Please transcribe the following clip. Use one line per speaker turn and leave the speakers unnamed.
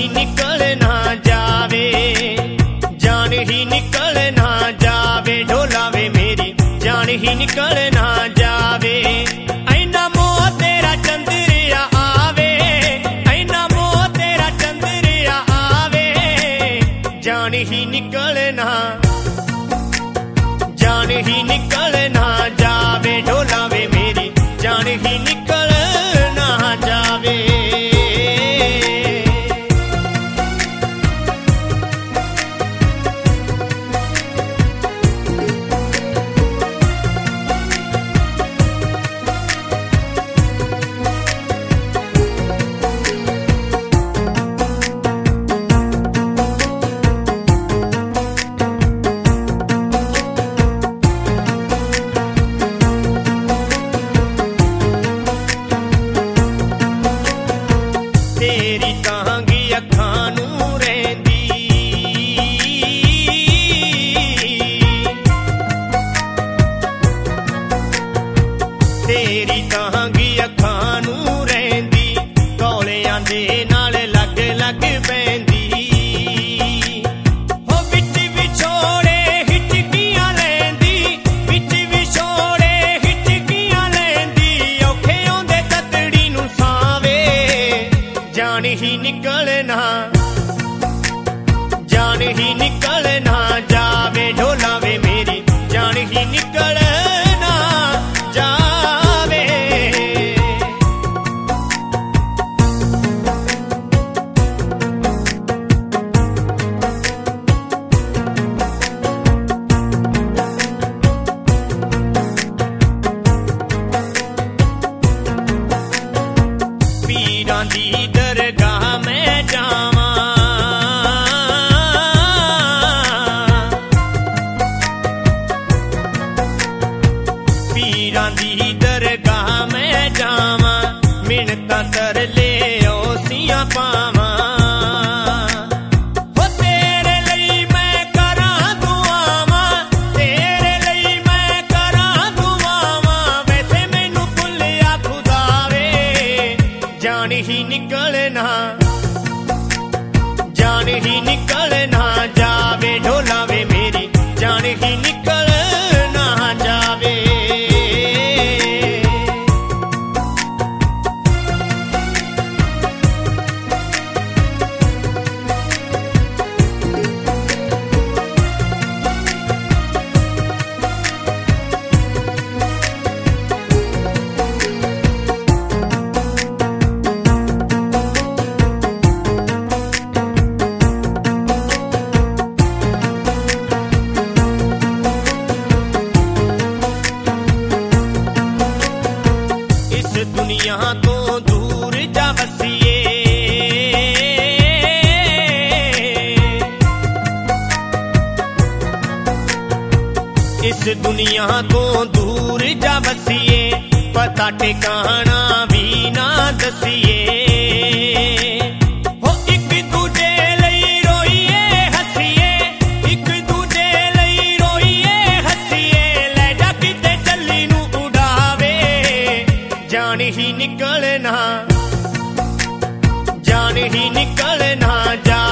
ही निकल ना जावे, जान ही निकल ना जावे, ढोला वे मेरी जान ही निकल ना जावे। ऐना मोह तेरा चंद्रिया आवे, ऐना मोह तेरा चंद्रिया आवे, जान ही निकल ना, जान ही निकल ना जावे, ढोला वे मेरी जान ही निकल ना जावे। तेरी कहांगी अखां नूं रहिंदी, तेरी कहांगी अखां नूं रहिंदी, कौलियां दे नाल लग लग पैंदी। हो विच विछोड़े हिचकियां लैंदी, विच विछोड़े हिचकियां लैंदी, औखे आउंदे ततड़ी नूं सावे, जान ही निकल ना, जान ही निकल ना जावे, ढोला वे मेरी जान ही निकल ना जावे। पीरां दी दरगाह मैं जावां, पीरां दी दरगाह मैं जावां, मिन्नतां तरले ओसियां पावां। हो तेरे लई मैं करां दुआवां, तेरे लई मैं करां दुआवां, वैसे मैनू भुल्लिया खुदा वे, जान ही निकल ना, जान ही निकल ना जावे, ढोला वे मेरी जान ही निकल ना जावे। इस दुनिया तो दूर जा बसिए, इस दुनिया तो दूर जा बसिए, पता ठिकाना भी ना दसिए। हो एक दूजे लई रोइए हसीए, एक दूजे लई रोइए हसीए, लै जा किते चली नूं उड़ावे, जान ही निकल ना, जान ही निकल ना जा